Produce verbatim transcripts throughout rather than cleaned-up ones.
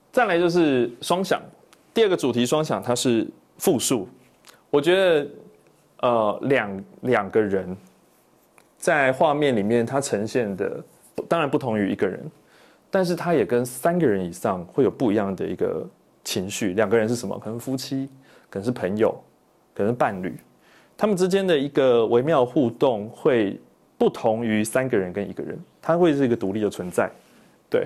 再来就是双响，第二个主题双响它是复数，我觉得呃两两个人在画面里面它呈现的当然不同于一个人，但是它也跟三个人以上会有不一样的一个情绪。两个人是什么？可能夫妻，可能是朋友，可能是伴侣，他们之间的一个微妙互动会不同于三个人跟一个人，它会是一个独立的存在。对，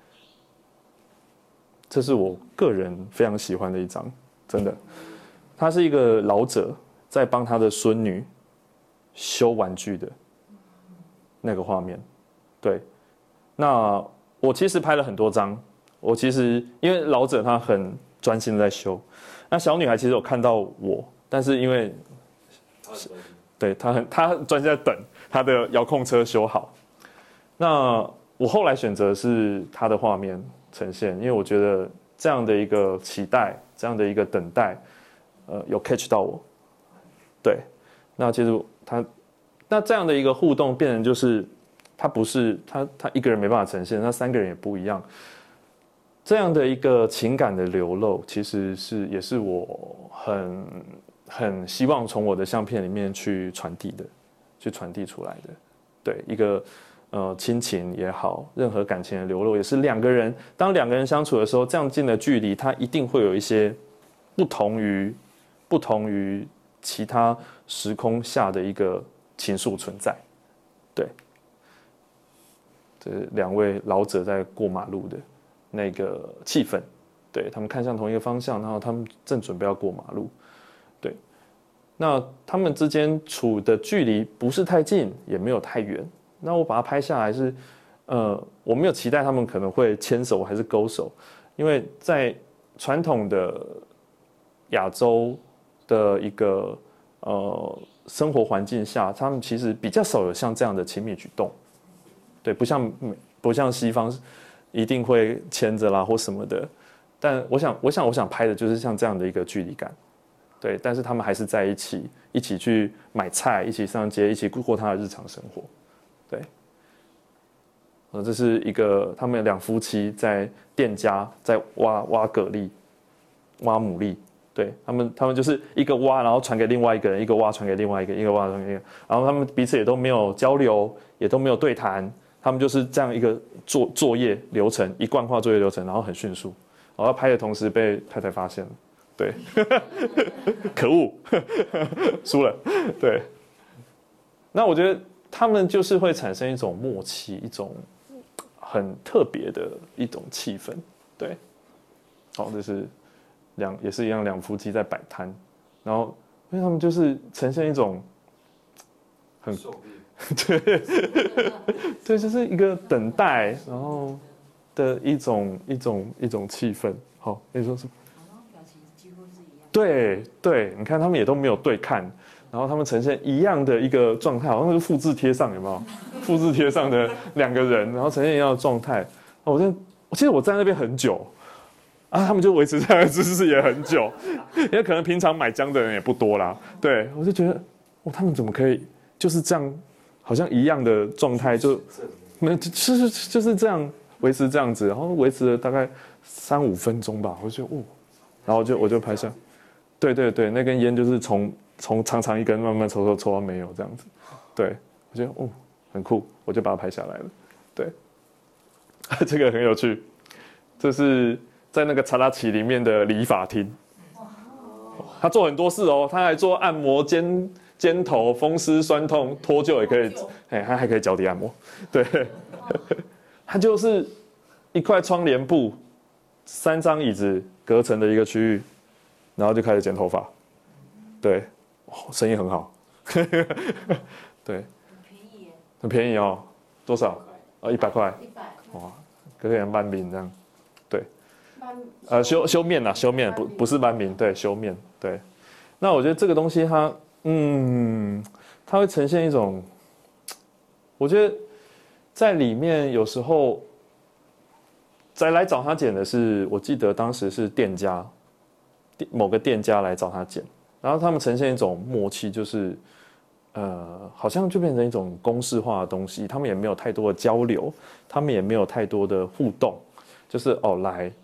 这是我个人非常喜欢的一张，真的。他是一个老者在帮他的孙女修玩具的那个画面。对，那我其实拍了很多张，我其实因为老者他很专心的在修，那小女孩其实有看到我，但是因为对他很他专心在等他的遥控车修好。那我后来选择是他的画面呈现，因为我觉得这样的一个期待，这样的一个等待，呃，有 catch 到我。对，那其实他那这样的一个互动变成就是他不是他他一个人没办法呈现，那三个人也不一样。这样的一个情感的流露，其实是也是我很很希望从我的相片里面去传递的，去传递出来的。对，一个呃亲情也好，任何感情的流露，也是两个人当两个人相处的时候，这样近的距离，它一定会有一些不同于不同于其他时空下的一个情愫存在。对，这两位老者在过马路的那个气氛，对，他们看向同一个方向，然后他们正准备要过马路，对，那他们之间处的距离不是太近，也没有太远。那我把它拍下来是，呃，我没有期待他们可能会牵手还是勾手，因为在传统的亚洲的一个呃生活环境下，他们其实比较少有像这样的亲密举动，对，不像不像西方一定会牵着啦或什么的。但我想，我想，我想拍的就是像这样的一个距离感，对。但是他们还是在一起，一起去买菜，一起上街，一起过他的日常生活，对。呃，这是一个他们两夫妻在店家在挖挖蛤蜊，挖牡蛎，对他们，他们就是一个挖，然后传给另外一个人，一个挖传给另外一个，一个挖传给另外一个，然后他们彼此也都没有交流，也都没有对谈，他们就是这样一个作作业流程，一贯化作业流程，然后很迅速。然后拍的同时被太太发现了，对，可恶，输了，对。那我觉得他们就是会产生一种默契，一种很特别的一种气氛，对。好，这是两也是一样，两夫妻在摆摊，然后因为他们就是呈现一种很对对，就是一个等待，然后的一种一种一种气氛。好，你说什么？ 表情几乎是一样。 对对，你看他们也都没有对看，然后他们呈现一样的一个状态，好像是复制贴上，有没有？复制贴上的两个人，然后呈现一样的状态。我真，我记得我在那边很久啊，他们就维持这样的姿势也很久，因为可能平常买姜的人也不多啦。对，我就觉得，哦，他们怎么可以就是这样，好像一样的状态，就没就是就是这样。维持这样子，然后维持了大概三五分钟吧，我就哦，然后就我就拍下，对对对，那根烟就是从从长长一根慢慢抽抽抽到没有这样子，对，我觉得哦很酷，我就把它拍下来了，对，这个很有趣，这是在那个查拉奇里面的理发厅，他做很多事哦，他还做按摩肩肩头、风湿酸痛、脱臼也可以，哎，他还可以脚底按摩，对。它就是一块窗帘布，三张椅子隔成的一个区域，然后就开始剪头发，对，哦、生意很好，对， 很便宜耶， 很便宜哦，多少？哦，一百块， 一百， 哇，可以人扳饼这样，对，呃，修修面啦，修面不不是扳饼，对，修面，对。那我觉得这个东西它，嗯，它会呈现一种，我觉得。在里面有时候，再来找他剪的是，我记得当时是店家，某个店家来找他剪，然后他们呈现一种默契，就是呃，好像就变成一种公式化的东西，他们也没有太多的交流，他们也没有太多的互动，就是哦来，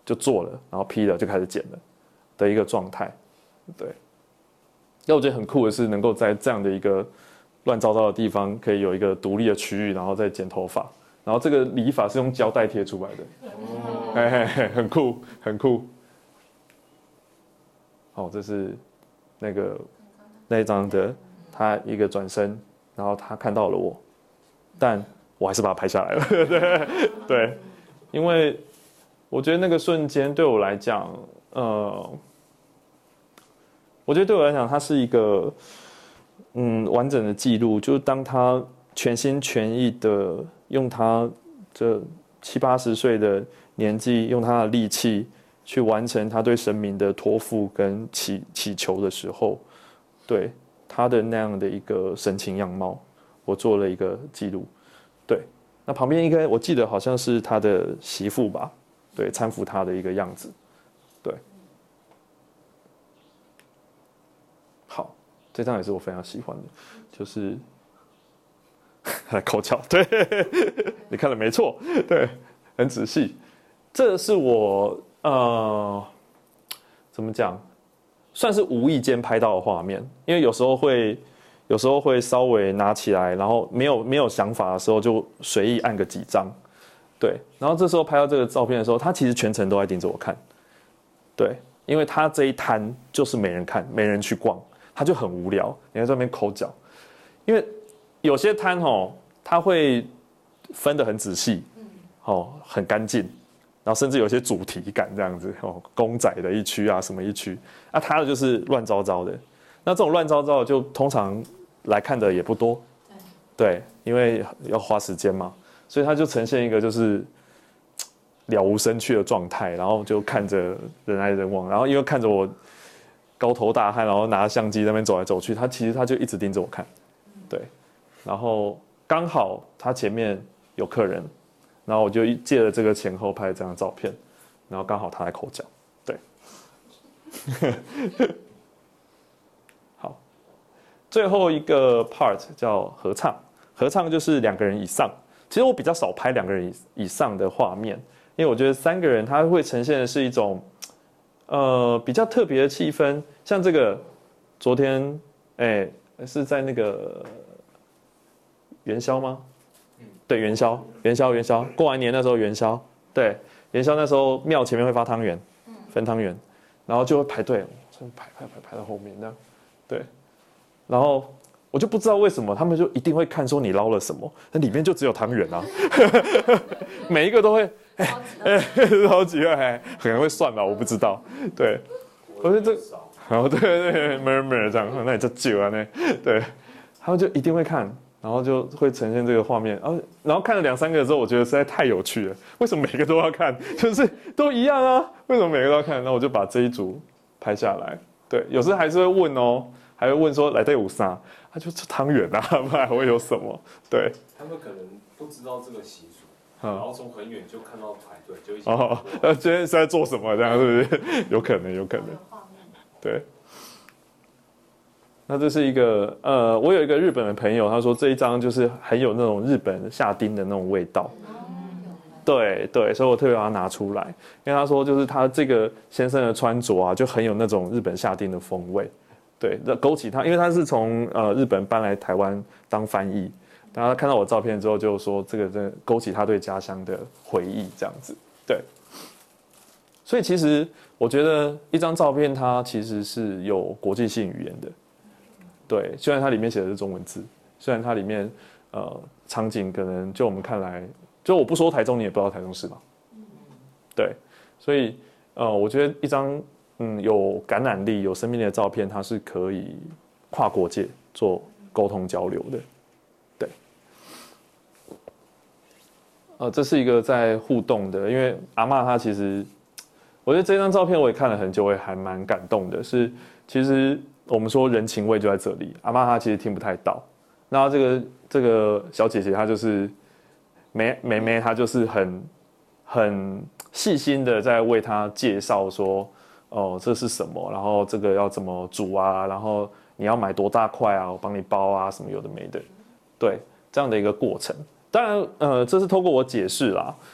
就做了，然后 P 了就开始剪了的一个状态。对，那我觉得很酷的是，能够在这样的一个乱糟糟的地方，可以有一个独立的区域，然后再剪头发，然后这个理发是用胶带贴出来的，哦，嘿嘿嘿，很酷，很酷。好，这是那个那一张的他一个转身，然后他看到了我，但我还是把它拍下来了。对对，因为我觉得那个瞬间对我来讲，呃，我觉得对我来讲，它是一个嗯完整的记录，就是当他全心全意的用他这七八十岁的年纪，用他的力气。去完成他对神明的托付跟祈祈求的时候，对他的那样的一个神情样貌，我做了一个记录。对，那旁边应该我记得好像是他的媳妇吧，对，搀扶他的一个样子。对，好，这张也是我非常喜欢的，就是来抠脚，对，你看了没错，对，很仔细。这是我。呃，怎么讲？算是无意间拍到的画面，因为有时候会，有时候会稍微拿起来，然后没有没有想法的时候，就随意按个几张，对。然后这时候拍到这个照片的时候，他其实全程都在盯着我看，对，因为他这一摊就是没人看，没人去逛，他就很无聊，你在这边抠脚，因为有些摊哦，他会分得很仔细，哦，很干净。然后甚至有些主题感这样子哦，公仔的一区啊，什么一区啊，他的就是乱糟糟的。那这种乱糟糟的，就通常来看的也不多，对，因为要花时间嘛，所以他就呈现一个就是了无生趣的状态，然后就看着人来人往，然后因为看着我高头大汉，然后拿着相机在那边走来走去，他其实他就一直盯着我看，对，然后刚好他前面有客人。然后我就借了这个前后拍这张照片，然后刚好他在口角，对。好，最后一个 part 叫合唱，合唱就是两个人以上。其实我比较少拍两个人以以上的画面，因为我觉得三个人他会呈现的是一种呃比较特别的气氛，像这个昨天哎是在那个元宵吗？对，元宵，元宵，元宵，过完年那时候元宵，对，元宵那时候庙前面会发汤圆，分汤圆，然后就会排队，排排排排到后面这样，对，然后我就不知道为什么他们就一定会看说你捞了什么，那里面就只有汤圆啊，每一个都会，哎哎，捞几个，哎，可能会算吧，我不知道，对，我觉得这，然后对对 murmur 这样，那也叫酒啊那，对，他们就一定会看。然后就会呈现这个画面，然后然后看了两三个之后，我觉得实在太有趣了。为什么每个都要看？就是都一样啊，为什么每个都要看？那我就把这一组拍下来。对，有时还是会问哦，还会问说来对五啥？他就吃汤圆啊，不然还会有什么？对， 他们可能不知道这个习俗，嗯、然后从很远就看到排队，就一起哦，呃，今天是在做什么？这样是不是？有可能，有可能。对。那这是一个呃，我有一个日本的朋友，他说这一张就是很有那种日本下町的那种味道。对对，所以我特别把它拿出来，因为他说就是他这个先生的穿着啊，就很有那种日本下町的风味。对，那勾起他，因为他是从呃日本搬来台湾当翻译，然后他看到我照片之后就说这个真的勾起他对家乡的回忆，这样子。对，所以其实我觉得一张照片它其实是有国际性语言的。对，虽然它里面写的是中文字，虽然它里面呃场景可能就我们看来，就我不说台中，你也不知道台中是嘛。对，所以呃，我觉得一张嗯有感染力、有生命力的照片，它是可以跨国界做沟通交流的。对，呃，这是一个在互动的，因为阿嬷她其实，我觉得这张照片我也看了很久，我也还蛮感动的。是其实。我们说人情味就在这里，阿嬷她其实听不太到，那这个这个小姐姐她就是妹妹妹，她就是很很细心的在为她介绍说，哦这是什么，然后这个要怎么煮啊，然后你要买多大块啊，我帮你包啊，什么有的没的，对这样的一个过程。当然，呃，这是透过我解释啦，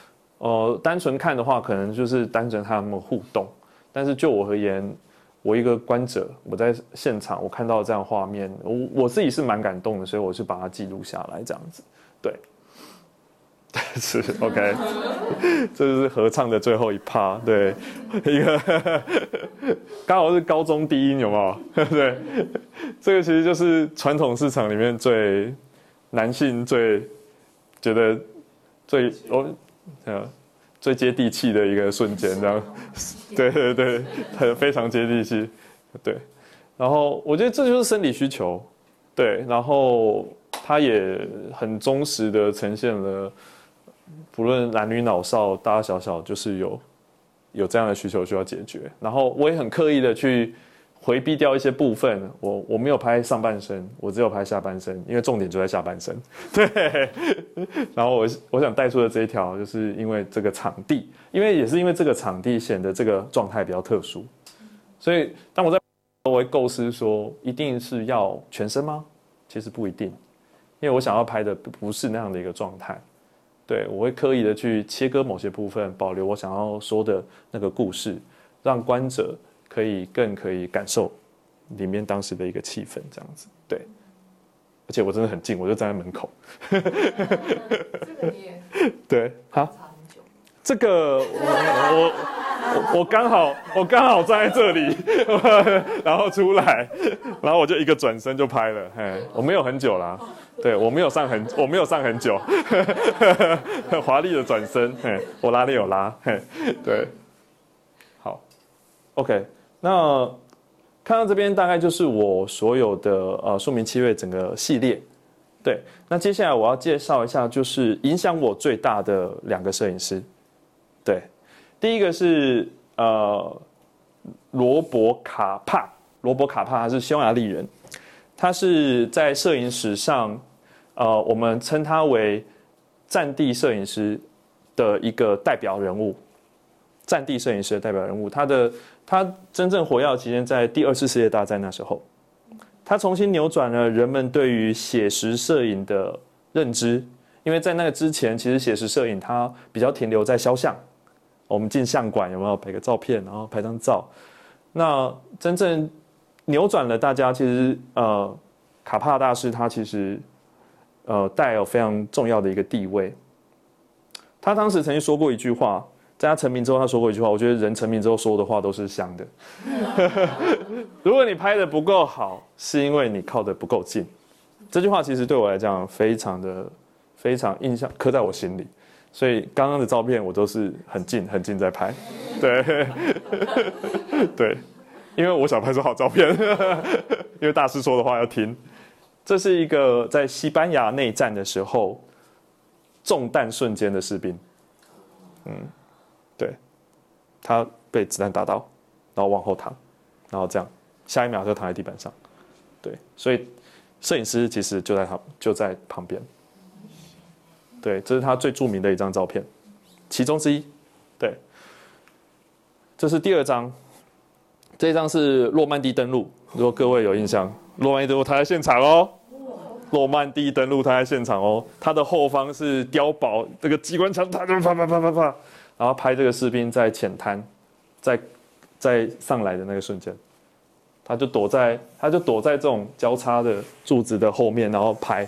呃，单纯看的话，可能就是单纯他们互动。但是就我而言，我一个观者，我在现场我看到这样的画面，我我自己是蛮感动的，所以我是把它记录下来，这样子。对，是 OK， 这就是合唱的最后一趴，对，一个刚好是高中低音，有没有？对，这个其实就是传统市场里面最男性最觉得最哦，呃，最接地气的一个瞬间，这样，对对对，很非常接地气，对。然后我觉得这就是生理需求，对，然后它也很忠实的呈现了。不论男女老少，大大小小，就是有有这样的需求需要解决。然后我也很刻意的去回避掉一些部分，我我没有拍上半身，我只有拍下半身，因为重点就在下半身。对，然后我我想带出的这一条，就是因为这个场地，因为也是因为这个场地显得这个状态比较特殊，所以当我在我会构思说，一定是要全身吗？其实不一定，因为我想要拍的不是那样的一个状态。对，我会刻意的去切割某些部分，保留我想要说的那个故事，让观者可以更可以感受里面当时的一个气氛，这样子。对，而且我真的很近，我就站在门口。 这个你也对，好， 查很久。 这个我我我刚好我刚好站在这里，然后出来，然后我就一个转身就拍了，嘿，我没有很久啦。对，我没有上很，我没有上很久，华丽的转身，嘿，我拉链有拉，嘿，对，好 ，OK， 那看到这边大概就是我所有的呃说明七月整个系列，对，那接下来我要介绍一下，就是影响我最大的两个摄影师，对，第一个是呃罗伯卡帕，罗伯卡帕他是匈牙利人。他是在摄影史上，呃，我们称他为战地摄影师的一个代表人物。战地摄影师的代表人物，他的他真正活跃期间在第二次世界大战那时候，他重新扭转了人们对于写实摄影的认知。因为在那个之前，其实写实摄影它比较停留在肖像，我们进相馆有没有拍个照片，然后拍张照。那真正扭转了大家，其实呃，卡帕大师他其实呃带有非常重要的一个地位。他当时曾经说过一句话，在他成名之后，他说过一句话，我觉得人成名之后说的话都是香的。如果你拍的不够好，是因为你靠得不够近。这句话其实对我来讲非常的非常印象刻在我心里，所以刚刚的照片我都是很近很近在拍，对，对。因为我想拍出好照片，因为大师说的话要听。这是一个在西班牙内战的时候中弹瞬间的士兵，嗯，对，他被子弹打到，然后往后躺，然后这样，下一秒就躺在地板上，对，所以摄影师其实就在他就在旁边，对，这是他最著名的一张照片，其中之一，对，这是第二张。这一张是诺曼底登陆，如果各位有印象，诺曼底登陆他在现场哦，诺曼底登陆他在现场哦，他的后方是碉堡，这个机关枪，他就啪啪啪啪啪，然后拍这个士兵在浅滩，在在上来的那个瞬间，他就躲在他就躲在这种交叉的柱子的后面，然后拍。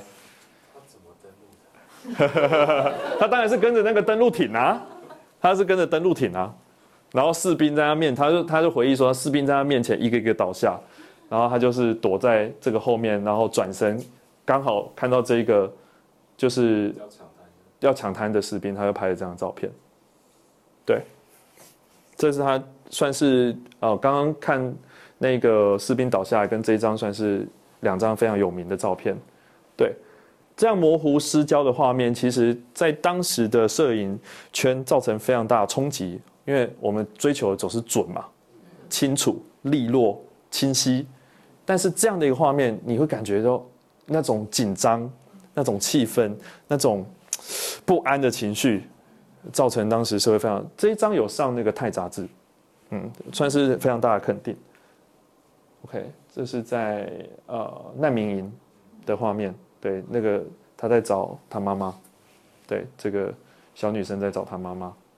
他怎么登陆的？他当然是跟着那个登陆艇啊，他是跟着登陆艇啊。然后士兵在他面，他就他就回忆说，士兵在他面前一个一个倒下，然后他就是躲在这个后面，然后转身，刚好看到这一个就是要抢滩的士兵，他就拍了这张照片。对，这是他算是呃刚刚看那个士兵倒下来，跟这一张算是两张非常有名的照片。对，这样模糊失焦的画面，其实在当时的摄影圈造成非常大的冲击。因为我们追求的总是准嘛，清楚、利落、清晰，但是这样的一个画面，你会感觉到那种紧张、那种气氛、那种不安的情绪，造成当时社会非常。这一张有上那个《泰》杂志，嗯，算是非常大的肯定。OK， 这是在呃难民营的画面，对，那个他在找他妈妈，对，这个小女生在找她妈妈。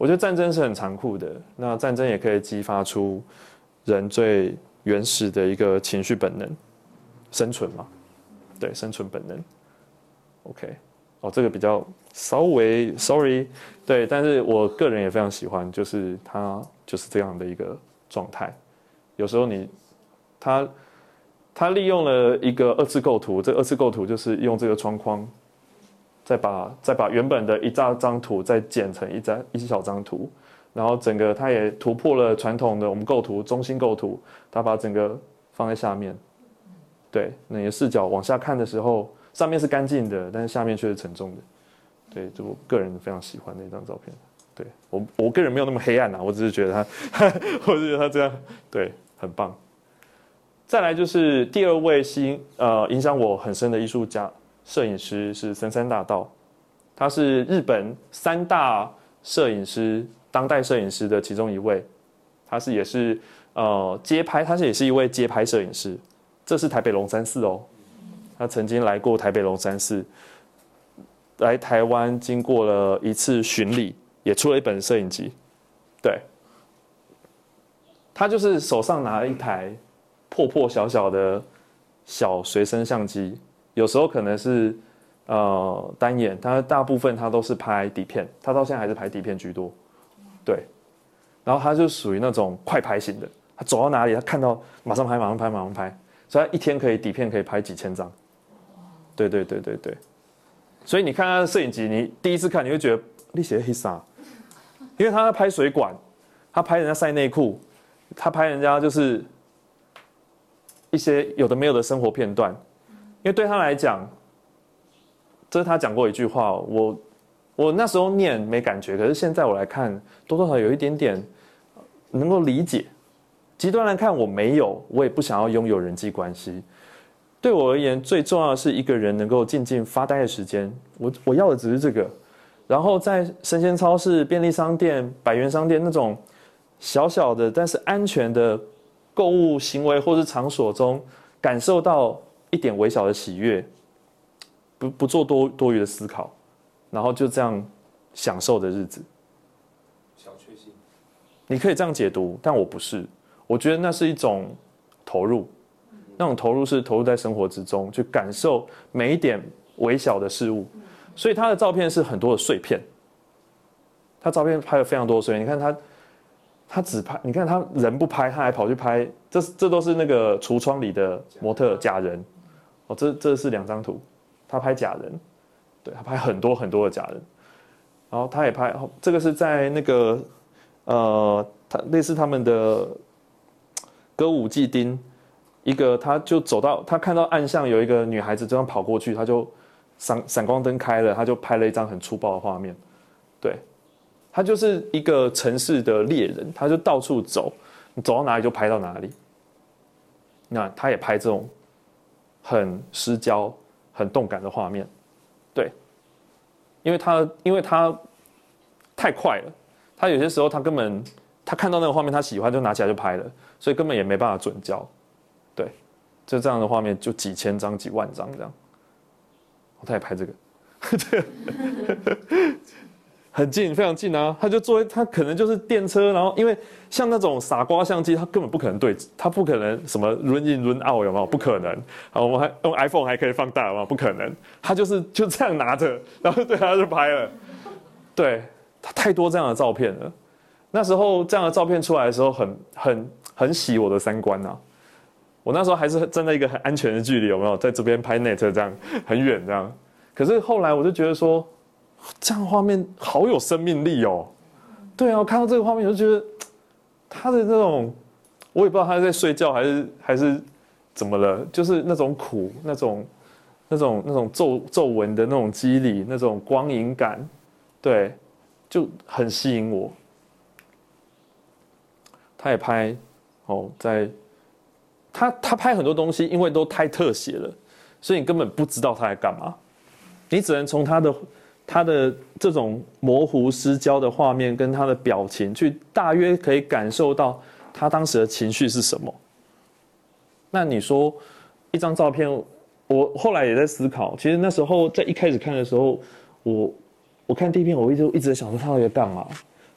我觉得战争是很残酷的，那战争也可以激发出人最原始的一个情绪本能，生存嘛，对，生存本能。OK， 哦，这个比较稍微 sorry， 对，但是我个人也非常喜欢，就是它就是这样的一个状态。有时候你他他利用了一个二次构图，这二次构图就是用这个窗框，再把再把原本的一大张图再剪成一张一小张图，然后整个它也突破了传统的我们构图中心构图，它把整个放在下面，对，那你的视角往下看的时候，上面是干净的，但是下面却是沉重的，对，就我个人非常喜欢的一张照片。对我我个人没有那么黑暗啊，我只是觉得他，我是觉得他这样对很棒。再来就是第二位吸呃影响我很深的艺术家摄影师是森山大道，他是日本三大摄影师当代摄影师的其中一位，他是也是呃街拍，他是也是一位街拍摄影师，这是台北龙山寺哦，他曾经来过台北龙山寺，来台湾经过了一次巡礼。也出了一本摄影集，对，他就是手上拿了一台破破小小的小随身相机，有时候可能是呃单眼，他大部分他都是拍底片，他到现在还是拍底片居多，对，然后他就属于那种快拍型的，他走到哪里他看到马上拍马上拍马上拍，所以他一天可以底片可以拍几千张，对对对对对，所以你看他的摄影集，你第一次看你会觉得你写的黑啥？因为他拍水管，他拍人家晒内裤，他拍人家就是一些有的没有的生活片段。因为对他来讲，这是他讲过一句话，我我那时候念没感觉，可是现在我来看，多多少少有一点点能够理解。极端来看，我没有，我也不想要拥有人际关系。对我而言，最重要的是一个人能够静静发呆的时间。我我要的只是这个。然后在生鲜超市、便利商店、百元商店那种小小的但是安全的购物行为或是场所中，感受到一点微小的喜悦，不不做多多余的思考，然后就这样享受的日子。 小确幸， 你可以这样解读，但我不是。我觉得那是一种投入，那种投入是投入在生活之中，去感受每一点微小的事物。所以他的照片是很多的碎片，他照片拍了非常多的碎片。你看他，他只拍，你看他人不拍，他还跑去拍，这这都是那个橱窗里的模特假人。哦，这这是两张图，他拍假人，对他拍很多很多的假人。然后他也拍，这个是在那个呃，他类似他们的歌舞伎町，一个他就走到，他看到暗巷有一个女孩子这样跑过去，他就。闪闪光灯开了，他就拍了一张很粗暴的画面。对，他就是一个城市的猎人，他就到处走，你走到哪里就拍到哪里。那他也拍这种很失焦、很动感的画面。对，因为他因为他太快了，他有些时候他根本他看到那个画面他喜欢就拿起来就拍了，所以根本也没办法准焦。对，就这样的画面就几千张、几万张这样。他也拍这个，很近，非常近啊！他就坐，他可能就是电车，然后因为像那种傻瓜相机，他根本不可能对，他不可能什么 run in run out 有没有？不可能。好，我们还用 iPhone 还可以放大有没有？不可能。他就是就这样拿着，然后对他就拍了。对，他太多这样的照片了。那时候这样的照片出来的时候很，很很很洗我的三观啊！我那时候还是站在一个很安全的距离，有没有？在这边拍 net 这样很远这样。可是后来我就觉得说，这样的画面好有生命力哦。对啊，我看到这个画面我就觉得，他的那种，我也不知道他在睡觉还是还是怎么了，就是那种苦，那种那种那种皱皱纹的那种肌理，那种光影感，对，就很吸引我。他也拍哦，在。他他拍很多东西，因为都太特写了，所以你根本不知道他在干嘛。你只能从他的他的这种模糊失焦的画面跟他的表情，去大约可以感受到他当时的情绪是什么。那你说一张照片，我后来也在思考，其实那时候在一开始看的时候，我我看第一遍，我一直一直在想说他到底在干嘛。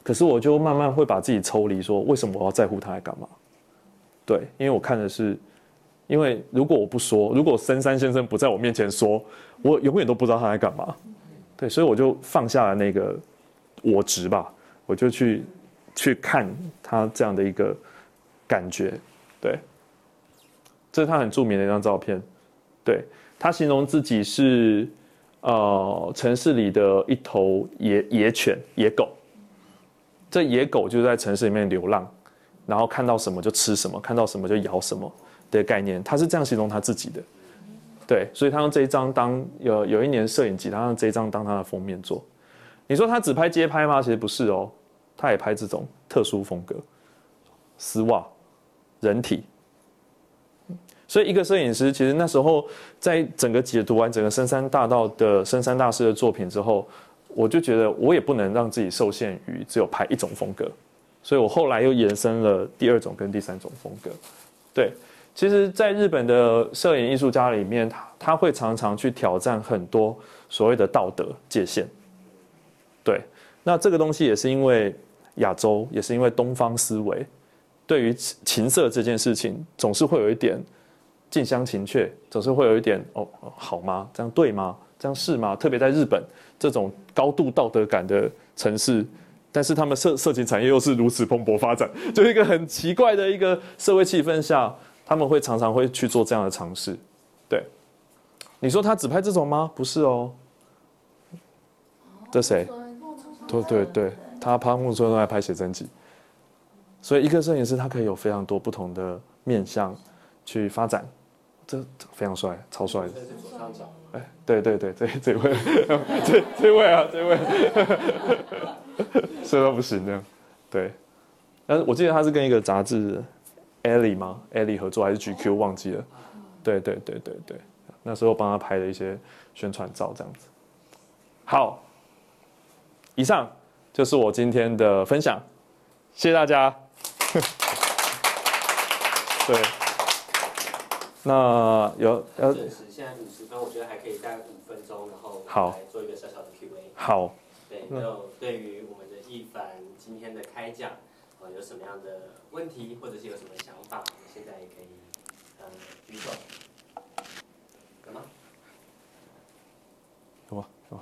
可是我就慢慢会把自己抽离，说为什么我要在乎他来干嘛？对，因为我看的是，因为如果我不说，如果深山先生不在我面前说，我永远都不知道他在干嘛。对，所以我就放下了那个我执吧，我就去去看他这样的一个感觉。对，这是他很著名的一张照片。对，他形容自己是呃城市里的一头野野犬、野狗。这野狗就是在城市里面流浪。然后看到什么就吃什么，看到什么就咬什么的概念，他是这样形容他自己的。对，所以他用这一张当有有一年摄影集，他用这一张当他的封面做。你说他只拍街拍吗？其实不是哦，他也拍这种特殊风格，丝袜、人体。所以一个摄影师，其实那时候在整个解读完整个深山大道的深山大师的作品之后，我就觉得我也不能让自己受限于只有拍一种风格。所以我后来又延伸了第二种跟第三种风格。对，其实在日本的摄影艺术家里面，他他会常常去挑战很多所谓的道德界限。对，那这个东西也是因为亚洲，也是因为东方思维，对于情色这件事情，总是会有一点近乡情怯，总是会有一点哦好吗？这样对吗？这样是吗？特别在日本这种高度道德感的城市。但是他们色色情产业又是如此蓬勃发展，就一个很奇怪的一个社会气氛下，他们会常常会去做这样的尝试。对，你说他只拍这种吗？不是哦。这谁？对对对，他拍木村都在拍写真集。所以一个摄影师他可以有非常多不同的面向去发展，这这非常帅，超帅的。哎，对对对，这这位，这这位啊，这位。所以都不行这样，对。但是我记得他是跟一个杂志 Ellie 吗 ？Ellie 合作还是 G Q 忘记了？对对对对对，那时候帮他拍了一些宣传照这样子。好，以上就是我今天的分享，谢谢大家。对，那有要准时，现在五十分，我觉得还可以大概五分钟，然后好来做一个小小的 Q A。 好。 对，就对于我们的一凡今天的开讲，呃，有什么样的问题，或者是有什么想法，我们现在也可以呃举手。有吗？ 有吗？有吗？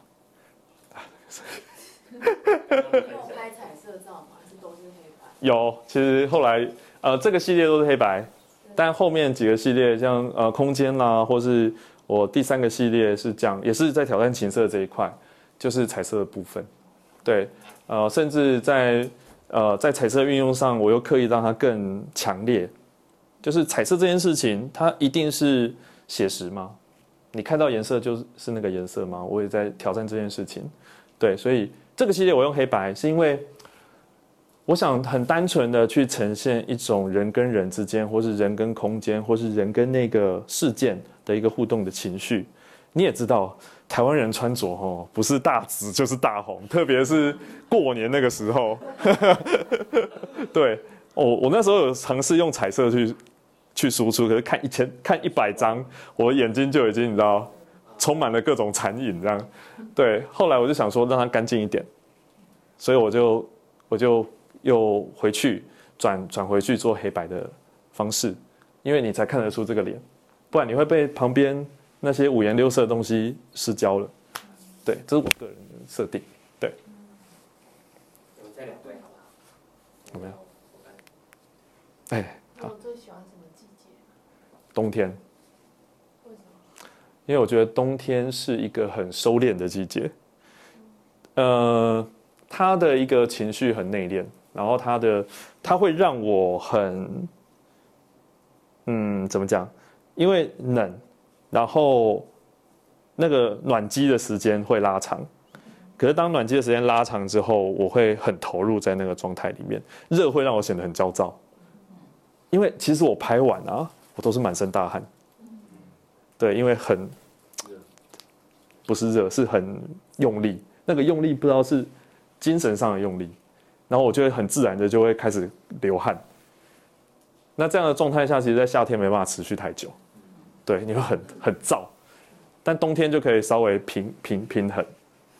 有拍彩色照吗？还是都是黑白？ 有，其实后来呃这个系列都是黑白，但后面几个系列像呃空间啦，或是我第三个系列是这样，也是在挑战情色这一块。就是彩色的部分，对，呃，甚至在呃在彩色运用上，我又刻意让它更强烈。就是彩色这件事情，它一定是写实吗？你看到颜色就是那个颜色吗？我也在挑战这件事情，对，所以这个系列我用黑白，是因为我想很单纯的去呈现一种人跟人之间，或是人跟空间，或是人跟那个事件的一个互动的情绪。你也知道，台湾人穿着哦，不是大紫就是大红，特别是过年那个时候。对，我我那时候有尝试用彩色去去输出，可是看一千看一百张，我眼睛就已经你知道充满了各种残影这样。对，后来我就想说让它干净一点，所以我就我就又回去转转回去做黑白的方式，因为你才看得出这个脸，不然你会被旁边那些五颜六色的东西失焦了。对，这是我个人的设定。对， 我们再两队好不好？ 有没有？哎，好。 我最喜欢什么季节？ 冬天。 为什么？ 因为我觉得冬天是一个很收敛的季节。呃，他的一个情绪很内敛，然后他的他会让我很，嗯，怎么讲？因为冷。然后那个暖机的时间会拉长，可是当暖机的时间拉长之后，我会很投入在那个状态里面。热会让我显得很焦躁，因为其实我拍完啊，我都是满身大汗。对，因为很不是热，是很用力。那个用力不知道是精神上的用力，然后我就会很自然的就会开始流汗。那这样的状态下，其实在夏天没办法持续太久。对，你会很很燥，但冬天就可以稍微平平平衡。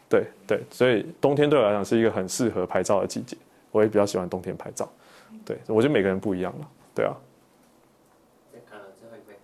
对对，所以冬天对我来讲是一个很适合拍照的季节，我也比较喜欢冬天拍照。对，我觉得每个人不一样了，对啊。 呃，最后一位。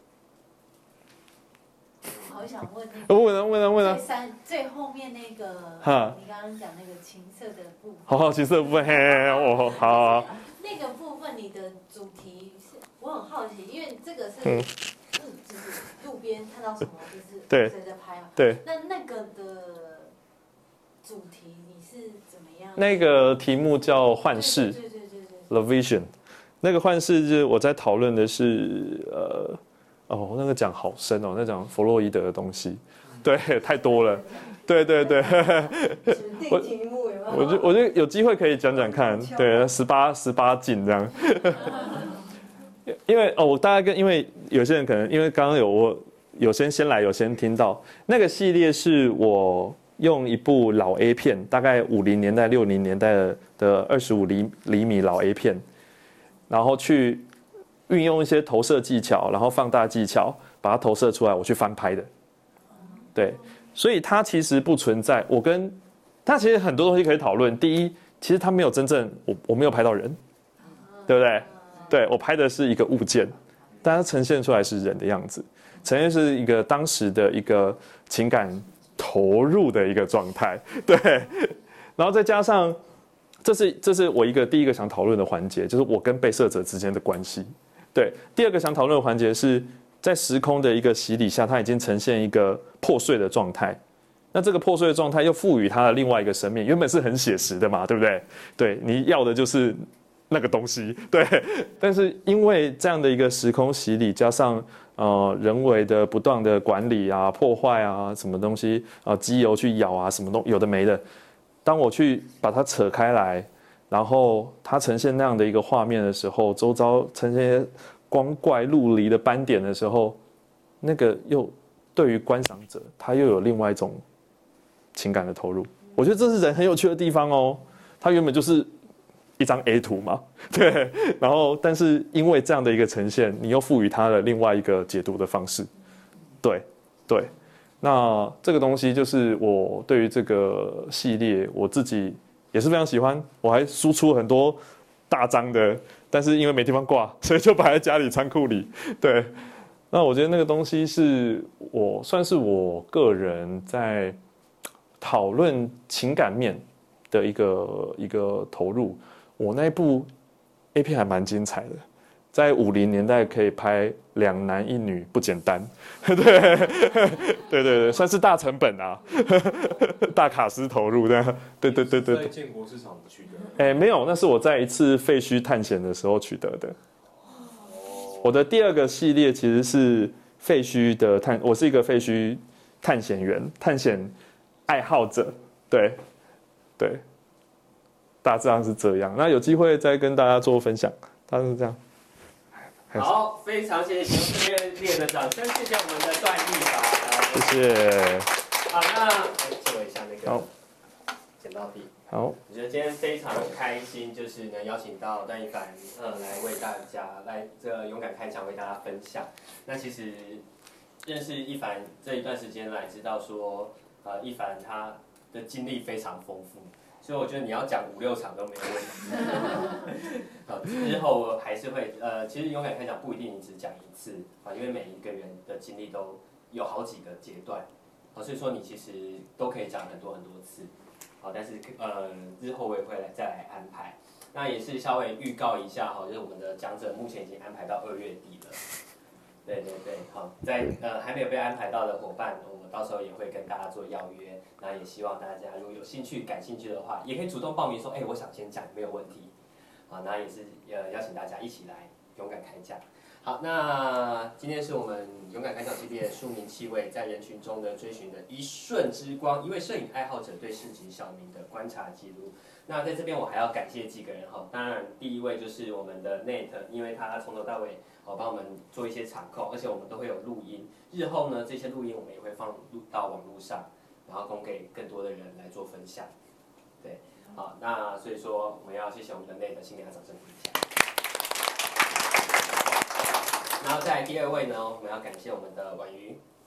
好想问那个。 问啊问啊问啊。 最三最后面那个， 哈你刚刚讲那个情色的部分。 好好，情色的部分，嘿，我好好好。 那个部分你的主题是，我很好奇，因为这个是， 嗯， 就是路边看到什么就是对谁在拍嘛。 对。 那那个的主题你是怎么样？ 那个题目叫幻视。 对对对对对。 The Vision， 那个幻视就是我在讨论的是呃哦那个讲好深哦，那讲弗洛伊德的东西，对，太多了，对对对， 我题目有没有？ 我就我就有机会可以讲讲看，对，十八十八禁这样，因为哦我大概跟因为有些人可能因为刚刚有我有先先来有先听到那个系列是我。用一部老 A 片，大概五零年代、六零年代的二十五厘米老 A 片，然后去运用一些投射技巧，然后放大技巧，把它投射出来，我去翻拍的。对，所以它其实不存在。我跟它其实很多东西可以讨论。第一，其实它没有真正，我我没有拍到人，对不对？对我拍的是一个物件，但它呈现出来是人的样子，呈现是一个当时的一个情感。投入的一个状态，对，然后再加上，这是这是我一个第一个想讨论的环节，就是我跟被摄者之间的关系。对，第二个想讨论的环节是在时空的一个洗礼下，它已经呈现一个破碎的状态。那这个破碎的状态又赋予它的另外一个生命，原本是很写实的嘛，对不对？对，你要的就是那个东西，对。但是因为这样的一个时空洗礼，加上呃，人为的不断的管理啊、破坏啊，什么东西啊，机油去咬啊，什么东有的没的。当我去把它扯开来，然后它呈现那样的一个画面的时候，周遭呈现光怪陆离的斑点的时候，那个又对于观赏者，他又有另外一种情感的投入。我觉得这是人很有趣的地方哦。它原本就是一张 A 图嘛，对，然后但是因为这样的一个呈现，你又赋予它了另外一个解读的方式，对对，那这个东西就是我对于这个系列我自己也是非常喜欢，我还输出很多大张的，但是因为没地方挂，所以就摆在家里仓库里，对，那我觉得那个东西是我算是我个人在讨论情感面的一个一个投入。我那一部 A 片还蛮精彩的，在五零年代可以拍两男一女不简单，对对对对，算是大成本啊，大卡司投入的，对对对对。 在建国市场取得？ 哎，没有，那是我在一次废墟探险的时候取得的。我的第二个系列其实是废墟的探，我是一个废墟探险员、探险爱好者，对对。大致上是这样，那有机会再跟大家做分享。大致是这样。 好，非常谢谢请用热烈的掌声，谢谢我们的段奕凡。 谢谢。 好，那借我一下那个剪刀笔。 好。 我觉得今天非常开心，就是能邀请到段奕凡呃来为大家来这个勇敢开讲为大家分享。那其实认识奕凡这一段时间来，知道说呃奕凡他的经历非常丰富。所以我觉得你要讲五六场都没有问题。好，之后还是会呃，其实勇敢开讲不一定你只讲一次啊，因为每一个人的经历都有好几个阶段，好，所以说你其实都可以讲很多很多次，好，但是呃日后我也会来再来安排。那也是稍微预告一下哈，就是我们的讲者目前已经安排到二月底了。对对对，好，在呃还没有被安排到的伙伴，我们到时候也会跟大家做邀约。那也希望大家如果有兴趣、感兴趣的话，也可以主动报名说，哎，我想先讲，没有问题。好，那也是呃邀请大家一起来勇敢开讲。好，那今天是我们勇敢开讲系列数名气味在人群中的追寻的一瞬之光，一位摄影爱好者对市井小民的观察记录。那在这边我还要感谢几个人哈，当然第一位就是我们的 Nate， 因为他从头到尾哦帮我们做一些场控，而且我们都会有录音，日后呢这些录音我们也会放到网络上，然后供给更多的人来做分享。对，好，那所以说我们要谢谢我们的 Nate， 请给他掌声鼓励一下。然后在第二位呢，我们要感谢我们的婉瑜。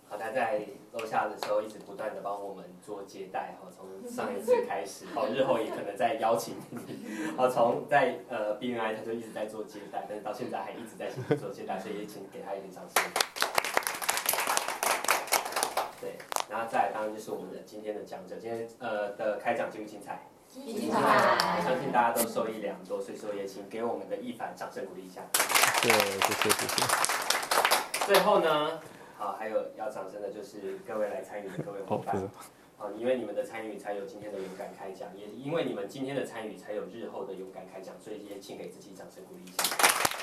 好，他在楼下的时候一直不断的帮我们做接待，好，从上一次开始，好，日后也可能在邀请你，好，从在呃 B N I 他就一直在做接待，但是到现在还一直在请做接待，所以也请给他一点掌声。对，然后再来当然就是我们的今天的讲者，今天呃的开讲精不精彩？ 精彩！ 我相信大家都受益良多，所以说也请给我们的一凡掌声鼓励一下。 对，谢谢谢谢。 最后呢？好，还有要掌声的就是各位来参与的各位伙伴，好，因为你们的参与才有今天的勇敢开讲，也因为你们今天的参与才有日后的勇敢开讲，所以也请给自己掌声鼓励一下。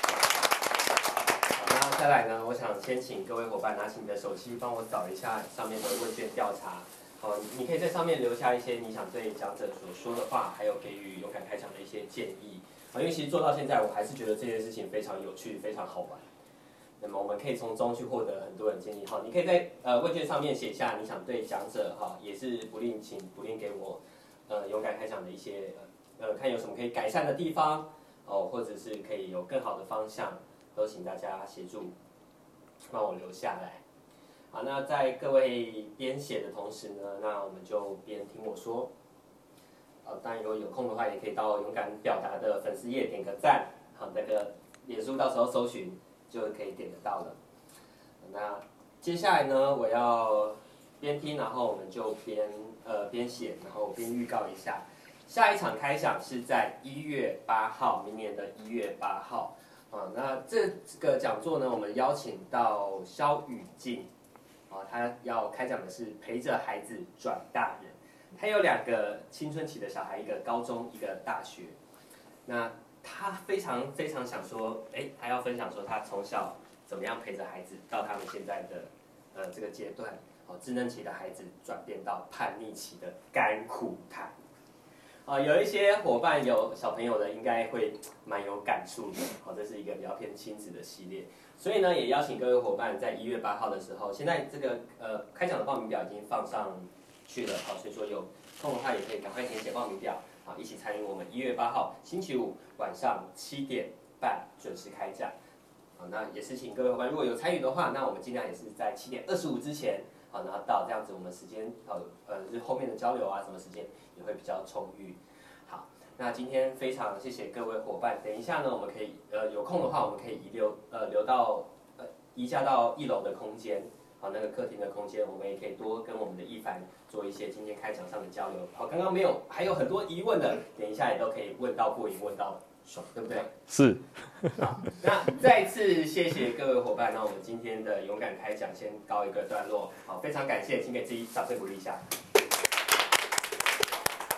好，那再来呢，我想先请各位伙伴拿起你的手机，帮我扫一下上面的问卷调查。好，你可以在上面留下一些你想对讲者所说的话，还有给予勇敢开讲的一些建议。好，因为其实做到现在，我还是觉得这件事情非常有趣，非常好玩。那么我们可以从中去获得很多人建议哈，你可以在呃问卷上面写下你想对讲者哈，也是不吝请不吝给我呃勇敢开讲的一些呃看有什么可以改善的地方哦，或者是可以有更好的方向，都请大家协助帮我留下来。好，那在各位编写的同时呢，那我们就边听我说。呃，当然如果有空的话，也可以到勇敢表达的粉丝页点个赞，好，那个脸书到时候搜寻。就可以点得到了。那接下来呢，我要边听，然后我们就边呃边写，然后边预告一下，下一场开讲是在一月八号，明年的一月八号啊。那这个讲座呢，我们邀请到萧雨静啊，他要开讲的是陪着孩子转大人。他有两个青春期的小孩，一个高中，一个大学。那他非常非常想说，哎，他要分享说他从小怎么样陪着孩子，到他们现在的呃这个阶段，哦，稚嫩期的孩子转变到叛逆期的甘苦谈。啊，有一些伙伴有小朋友的，应该会蛮有感触的。好，这是一个比较偏亲子的系列，所以呢，也邀请各位伙伴在一月八号的时候，现在这个呃开讲的报名表已经放上去了，好，所以说有空的话也可以赶快填写报名表。好，一起参与我们一月八号星期五晚上七点半准时开讲。好，那也是请各位伙伴如果有参与的话，那我们尽量也是在七点二十五之前，好，然后到这样子，我们时间好呃就是后面的交流啊，什么时间也会比较充裕。好，那今天非常谢谢各位伙伴。等一下呢，我们可以呃有空的话，我们可以移留呃留到呃移驾到一楼的空间。好，那个客厅的空间，我们也可以多跟我们的一凡做一些今天开场上的交流。好，刚刚没有，还有很多疑问的，等一下也都可以问到过瘾，问到爽，对不对？ 是。 好，那再次谢谢各位伙伴，那我们今天的勇敢开讲先告一个段落。好，非常感谢，请给自己掌声鼓励一下。